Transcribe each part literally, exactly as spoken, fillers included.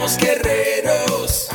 somos guerreros.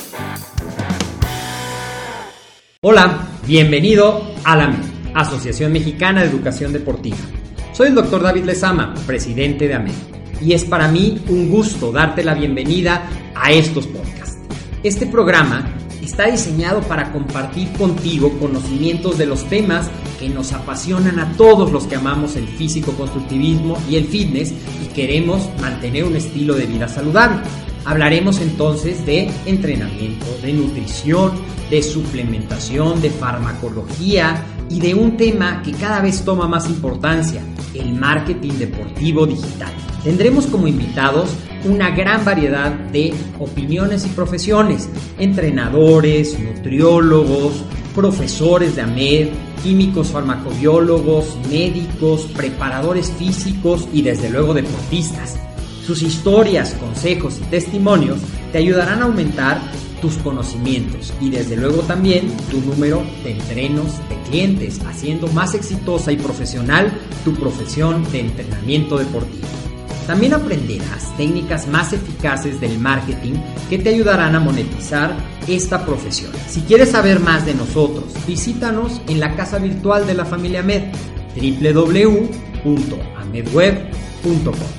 Hola, bienvenido a la A M E D, Asociación Mexicana de Educación Deportiva. Soy el doctor David Lezama, presidente de A M E D, y es para mí un gusto darte la bienvenida a estos podcasts. Este programa está diseñado para compartir contigo conocimientos de los temas que nos apasionan a todos los que amamos el físico-constructivismo y el fitness y queremos mantener un estilo de vida saludable. Hablaremos entonces de entrenamiento, de nutrición, de suplementación, de farmacología y de un tema que cada vez toma más importancia, el marketing deportivo digital. Tendremos como invitados una gran variedad de opiniones y profesiones, entrenadores, nutriólogos, profesores de A M E D, químicos farmacobiólogos, médicos, preparadores físicos y desde luego deportistas. Sus historias, consejos y testimonios te ayudarán a aumentar tus conocimientos y desde luego también tu número de entrenos de clientes, haciendo más exitosa y profesional tu profesión de entrenamiento deportivo. También aprenderás técnicas más eficaces del marketing que te ayudarán a monetizar esta profesión. Si quieres saber más de nosotros, visítanos en la casa virtual de la familia A M E D, doble u doble u doble u punto amedweb punto com.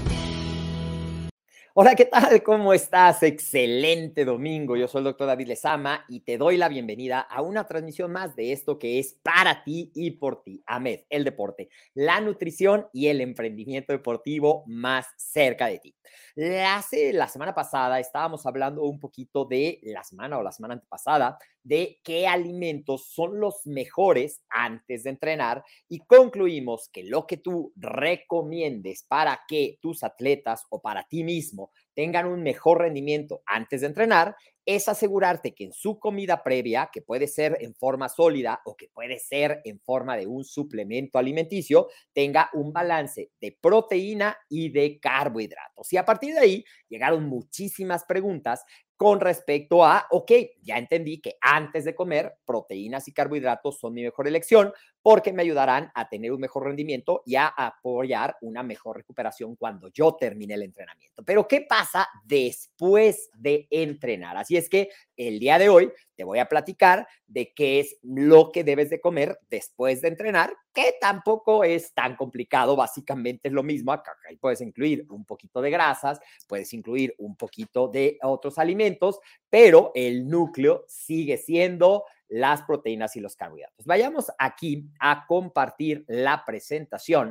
Hola, ¿qué tal? ¿Cómo estás? Excelente domingo. Yo soy el doctor David Lezama y te doy la bienvenida a una transmisión más de esto que es para ti y por ti. A M E D, el deporte, la nutrición y el emprendimiento deportivo más cerca de ti. Hace la semana pasada estábamos hablando un poquito de la semana o la semana antepasada de qué alimentos son los mejores antes de entrenar y concluimos que lo que tú recomiendes para que tus atletas o para ti mismo tengan un mejor rendimiento antes de entrenar es asegurarte que en su comida previa, que puede ser en forma sólida o que puede ser en forma de un suplemento alimenticio, tenga un balance de proteína y de carbohidratos. Y a partir de ahí llegaron muchísimas preguntas con respecto a, ok, ya entendí que antes de comer, proteínas y carbohidratos son mi mejor elección porque me ayudarán a tener un mejor rendimiento y a apoyar una mejor recuperación cuando yo termine el entrenamiento. Pero, ¿qué pasa después de entrenar? Así es que el día de hoy te voy a platicar de qué es lo que debes de comer después de entrenar, que tampoco es tan complicado, básicamente es lo mismo. Acá puedes incluir un poquito de grasas, puedes incluir un poquito de otros alimentos, pero el núcleo sigue siendo las proteínas y los carbohidratos. Vayamos aquí a compartir la presentación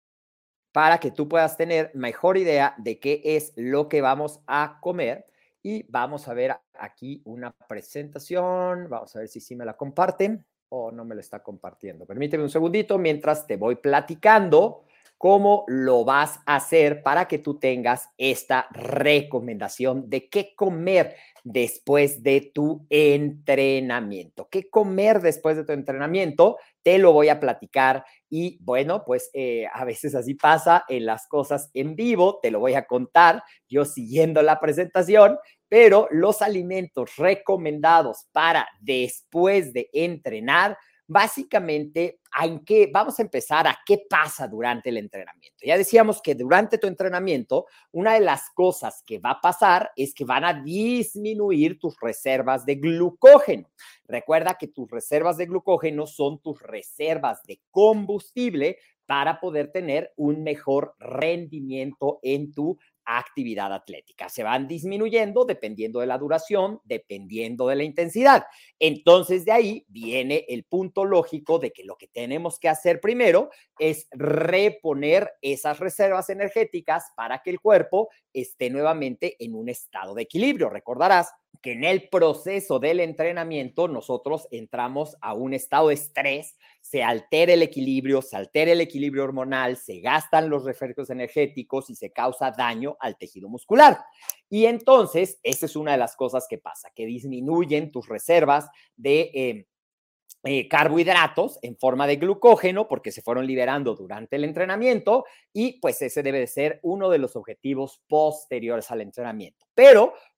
para que tú puedas tener mejor idea de qué es lo que vamos a comer. Y vamos a ver aquí una presentación. Vamos a ver si sí me la comparten o no me lo está compartiendo. Permíteme un segundito mientras te voy platicando cómo lo vas a hacer para que tú tengas esta recomendación de qué comer después de tu entrenamiento. ¿Qué comer después de tu entrenamiento? Te lo voy a platicar y bueno, pues eh, a veces así pasa en las cosas en vivo, te lo voy a contar yo siguiendo la presentación, pero los alimentos recomendados para después de entrenar, básicamente, ¿en qué? Vamos a empezar a qué pasa durante el entrenamiento. Ya decíamos que durante tu entrenamiento, una de las cosas que va a pasar es que van a disminuir tus reservas de glucógeno. Recuerda que tus reservas de glucógeno son tus reservas de combustible para poder tener un mejor rendimiento en tu actividad atlética. Se van disminuyendo dependiendo de la duración, dependiendo de la intensidad. Entonces, de ahí viene el punto lógico de que lo que tenemos que hacer primero es reponer esas reservas energéticas para que el cuerpo esté nuevamente en un estado de equilibrio. Recordarás que en el proceso del entrenamiento nosotros entramos a un estado de estrés, se altera el equilibrio, se altera el equilibrio hormonal, se gastan los refrescos energéticos y se causa daño al tejido muscular. Y entonces, esa es una de las cosas que pasa, que disminuyen tus reservas de eh, Eh, carbohidratos en forma de glucógeno porque se fueron liberando durante el entrenamiento y pues ese debe de ser uno de los objetivos posteriores al entrenamiento. Pero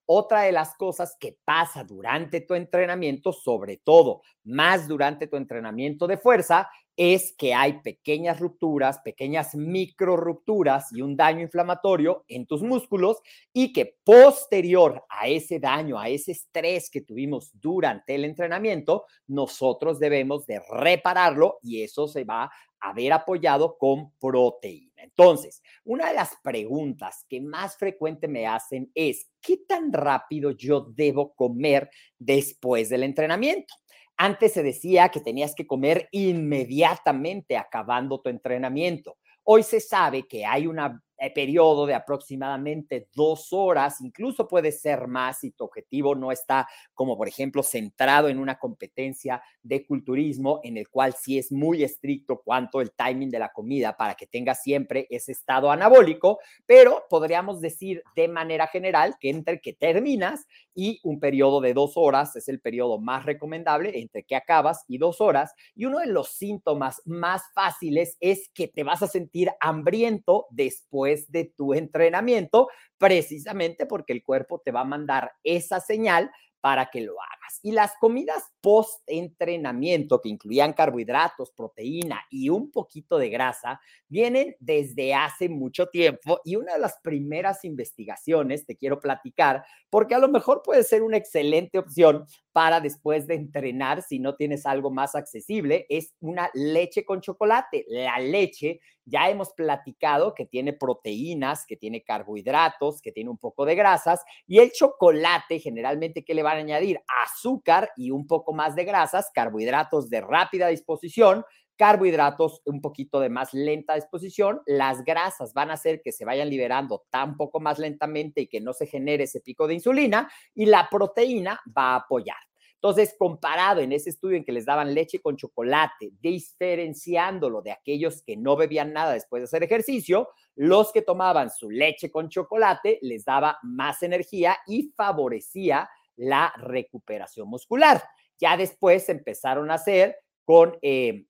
Otra de las cosas que pasa durante tu entrenamiento, sobre todo más durante tu entrenamiento de fuerza, es que hay pequeñas rupturas, pequeñas micro rupturas y un daño inflamatorio en tus músculos y que posterior a ese daño, a ese estrés que tuvimos durante el entrenamiento, nosotros debemos de repararlo y eso se va a ver apoyado con proteína. Entonces, una de las preguntas que más frecuente me hacen es, ¿qué tan rápido yo debo comer después del entrenamiento? Antes se decía que tenías que comer inmediatamente acabando tu entrenamiento. Hoy se sabe que hay un periodo de aproximadamente dos horas, incluso puede ser más si tu objetivo no está, como por ejemplo, centrado en una competencia de culturismo, en el cual sí es muy estricto cuanto el timing de la comida para que tengas siempre ese estado anabólico, pero podríamos decir de manera general que entre que terminas y un periodo de dos horas es el periodo más recomendable entre que acabas y dos horas. Y uno de los síntomas más fáciles es que te vas a sentir hambriento después de tu entrenamiento, precisamente porque el cuerpo te va a mandar esa señal para que lo hagas. Y las comidas post-entrenamiento, que incluían carbohidratos, proteína y un poquito de grasa, vienen desde hace mucho tiempo y una de las primeras investigaciones te quiero platicar, porque a lo mejor puede ser una excelente opción para después de entrenar, si no tienes algo más accesible, es una leche con chocolate. La leche, ya hemos platicado que tiene proteínas, que tiene carbohidratos, que tiene un poco de grasas, y el chocolate generalmente, ¿qué le van a añadir? Azúcar y un poco más de grasas, carbohidratos de rápida disposición, carbohidratos un poquito de más lenta disposición. Las grasas van a hacer que se vayan liberando tan poco más lentamente y que no se genere ese pico de insulina, y la proteína va a apoyar. Entonces, comparado en ese estudio en que les daban leche con chocolate, diferenciándolo de aquellos que no bebían nada después de hacer ejercicio, los que tomaban su leche con chocolate les daba más energía y favorecía la recuperación muscular. Ya después empezaron a hacer con eh,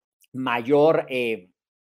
mayor eh,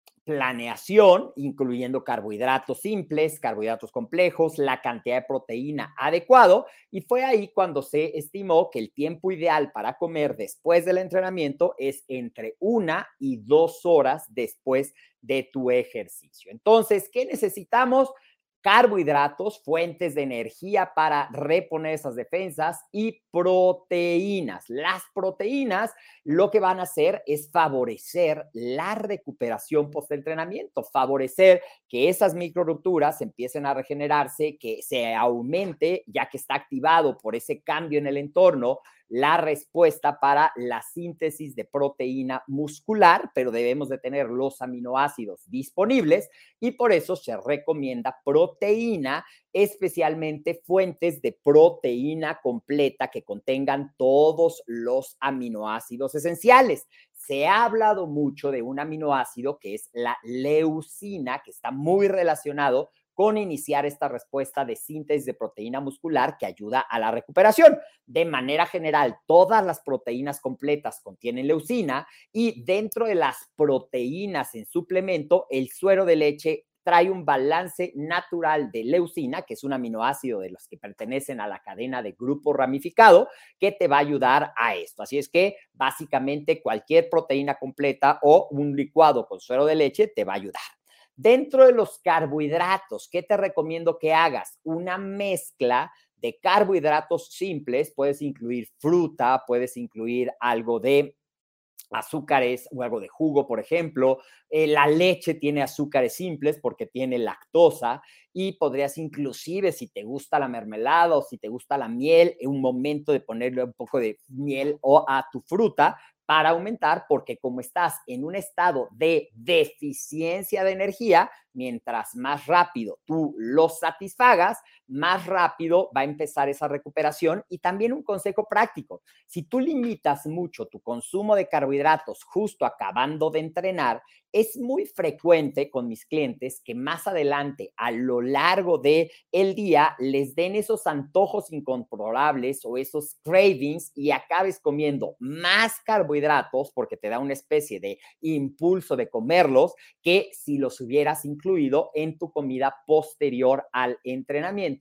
planeación, incluyendo carbohidratos simples, carbohidratos complejos, la cantidad de proteína adecuado, y fue ahí cuando se estimó que el tiempo ideal para comer después del entrenamiento es entre una y dos horas después de tu ejercicio. Entonces, ¿qué necesitamos? Carbohidratos, fuentes de energía para reponer esas defensas y proteínas. Las proteínas lo que van a hacer es favorecer la recuperación post-entrenamiento, favorecer que esas microrupturas empiecen a regenerarse, que se aumente, ya que está activado por ese cambio en el entorno, la respuesta para la síntesis de proteína muscular, pero debemos de tener los aminoácidos disponibles y por eso se recomienda proteína, especialmente fuentes de proteína completa que contengan todos los aminoácidos esenciales. Se ha hablado mucho de un aminoácido que es la leucina, que está muy relacionado con iniciar esta respuesta de síntesis de proteína muscular que ayuda a la recuperación. De manera general, todas las proteínas completas contienen leucina y dentro de las proteínas en suplemento, el suero de leche trae un balance natural de leucina, que es un aminoácido de los que pertenecen a la cadena de grupo ramificado, que te va a ayudar a esto. Así es que básicamente cualquier proteína completa o un licuado con suero de leche te va a ayudar. Dentro de los carbohidratos, ¿qué te recomiendo que hagas? Una mezcla de carbohidratos simples, puedes incluir fruta, puedes incluir algo de azúcares o algo de jugo, por ejemplo. Eh, la leche tiene azúcares simples porque tiene lactosa y podrías inclusive, si te gusta la mermelada o si te gusta la miel, en un momento de ponerle un poco de miel o a tu fruta para aumentar, porque como estás en un estado de deficiencia de energía, mientras más rápido tú lo satisfagas, más rápido va a empezar esa recuperación. Y también un consejo práctico, si tú limitas mucho tu consumo de carbohidratos justo acabando de entrenar, es muy frecuente con mis clientes que más adelante, a lo largo del día, les den esos antojos incontrolables o esos cravings y acabes comiendo más carbohidratos porque te da una especie de impulso de comerlos que si los hubieras incluido en tu comida posterior al entrenamiento,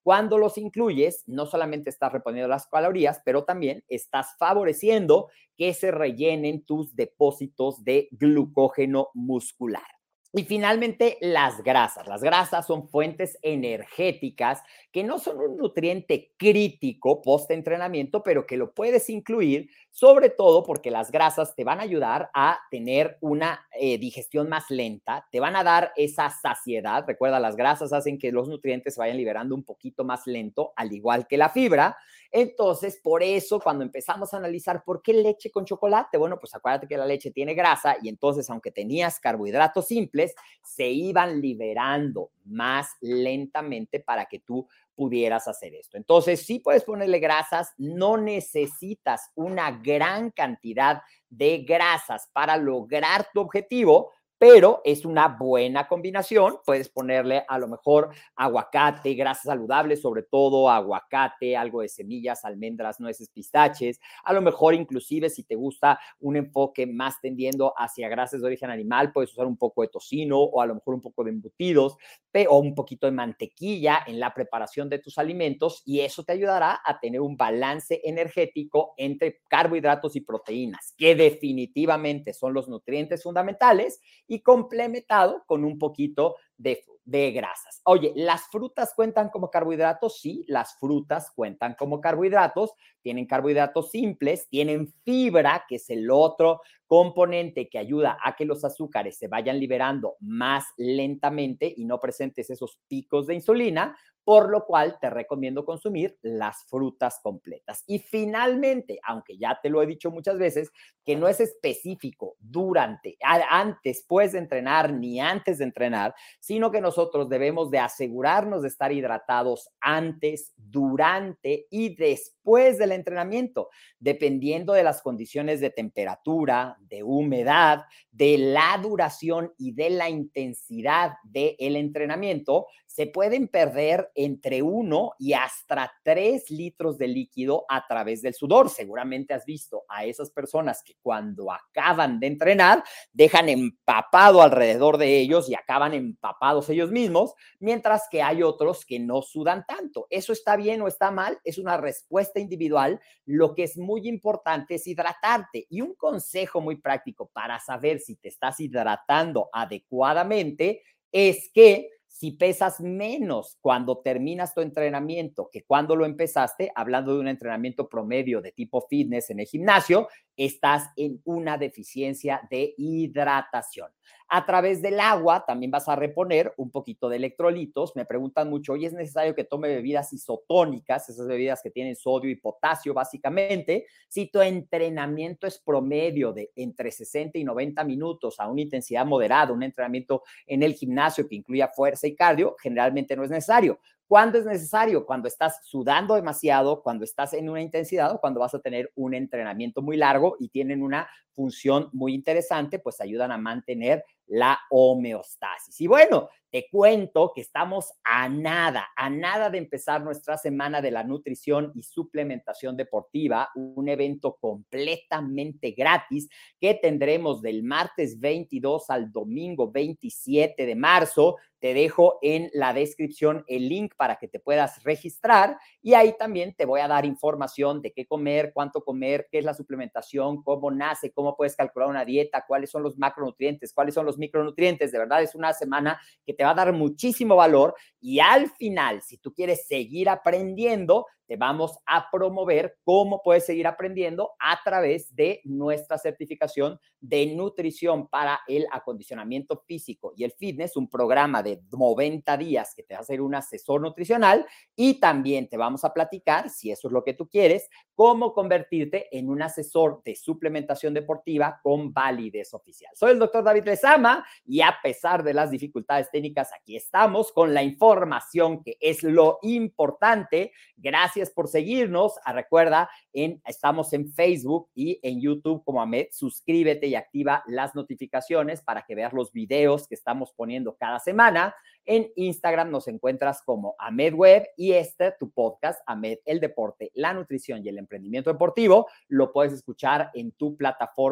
Cuando los incluyes, no solamente estás reponiendo las calorías, pero también estás favoreciendo que se rellenen tus depósitos de glucógeno muscular. Y finalmente, las grasas. Las grasas son fuentes energéticas que no son un nutriente crítico post-entrenamiento, pero que lo puedes incluir, sobre todo porque las grasas te van a ayudar a tener una eh, digestión más lenta, te van a dar esa saciedad. Recuerda, las grasas hacen que los nutrientes se vayan liberando un poquito más lento, al igual que la fibra. Entonces, por eso, cuando empezamos a analizar por qué leche con chocolate, bueno, pues acuérdate que la leche tiene grasa y entonces, aunque tenías carbohidratos simples, se iban liberando más lentamente para que tú pudieras hacer esto. Entonces, sí puedes ponerle grasas, no necesitas una gran cantidad de grasas para lograr tu objetivo, pero es una buena combinación. Puedes ponerle a lo mejor aguacate, grasas saludables, sobre todo aguacate, algo de semillas, almendras, nueces, pistaches. A lo mejor inclusive si te gusta un enfoque más tendiendo hacia grasas de origen animal, puedes usar un poco de tocino o a lo mejor un poco de embutidos o un poquito de mantequilla en la preparación de tus alimentos y eso te ayudará a tener un balance energético entre carbohidratos y proteínas, que definitivamente son los nutrientes fundamentales y complementado con un poquito de, de grasas. Oye, ¿las frutas cuentan como carbohidratos? Sí, las frutas cuentan como carbohidratos, tienen carbohidratos simples, tienen fibra, que es el otro componente que ayuda a que los azúcares se vayan liberando más lentamente y no presentes esos picos de insulina, por lo cual te recomiendo consumir las frutas completas. Y finalmente, aunque ya te lo he dicho muchas veces, que no es específico durante, antes, después de entrenar, ni antes de entrenar, sino que nosotros debemos de asegurarnos de estar hidratados antes, durante y después del entrenamiento, dependiendo de las condiciones de temperatura, de humedad, de la duración y de la intensidad del entrenamiento, se pueden perder entre uno y hasta tres litros de líquido a través del sudor. Seguramente has visto a esas personas que cuando acaban de entrenar dejan empapado alrededor de ellos y acaban empapados ellos mismos, mientras que hay otros que no sudan tanto. ¿Eso está bien o está mal? Es una respuesta individual. Lo que es muy importante es hidratarte. Y un consejo muy práctico para saber si te estás hidratando adecuadamente es que si pesas menos cuando terminas tu entrenamiento que cuando lo empezaste, hablando de un entrenamiento promedio de tipo fitness en el gimnasio, estás en una deficiencia de hidratación. A través del agua también vas a reponer un poquito de electrolitos. Me preguntan mucho, ¿y es necesario que tome bebidas isotónicas? Esas bebidas que tienen sodio y potasio, básicamente. Si tu entrenamiento es promedio de entre sesenta y noventa minutos a una intensidad moderada, un entrenamiento en el gimnasio que incluya fuerza y cardio, generalmente no es necesario. ¿Cuándo es necesario? Cuando estás sudando demasiado, cuando estás en una intensidad o cuando vas a tener un entrenamiento muy largo y tienen una función muy interesante, pues ayudan a mantener la homeostasis. Y bueno, te cuento que estamos a nada, a nada de empezar nuestra semana de la nutrición y suplementación deportiva, un evento completamente gratis que tendremos del martes veintidós al domingo veintisiete de marzo. Te dejo en la descripción el link para que te puedas registrar y ahí también te voy a dar información de qué comer, cuánto comer, qué es la suplementación, cómo nace, cómo puedes calcular una dieta, cuáles son los macronutrientes, cuáles son los micronutrientes. De verdad, es una semana que te va a dar muchísimo valor y al final, si tú quieres seguir aprendiendo, te vamos a promover cómo puedes seguir aprendiendo a través de nuestra certificación de nutrición para el acondicionamiento físico y el fitness, un programa de noventa días que te va a hacer un asesor nutricional y también te vamos a platicar, si eso es lo que tú quieres, cómo convertirte en un asesor de suplementación deportiva con validez oficial. Soy el doctor David Lezama y a pesar de las dificultades técnicas, aquí estamos con la información que es lo importante. Gracias por seguirnos. Recuerda, en, estamos en Facebook y en YouTube como Amed. Suscríbete y activa las notificaciones para que veas los videos que estamos poniendo cada semana. En Instagram nos encuentras como Amed Web y este, tu podcast, Amed, el deporte, la nutrición y el emprendimiento deportivo, lo puedes escuchar en tu plataforma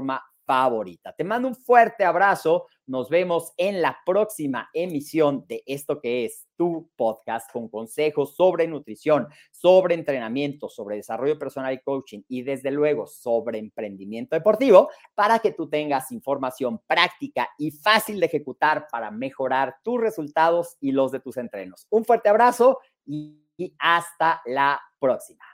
favorita. Te mando un fuerte abrazo. Nos vemos en la próxima emisión de esto que es tu podcast con consejos sobre nutrición, sobre entrenamiento, sobre desarrollo personal y coaching y desde luego sobre emprendimiento deportivo para que tú tengas información práctica y fácil de ejecutar para mejorar tus resultados y los de tus entrenos. Un fuerte abrazo y hasta la próxima.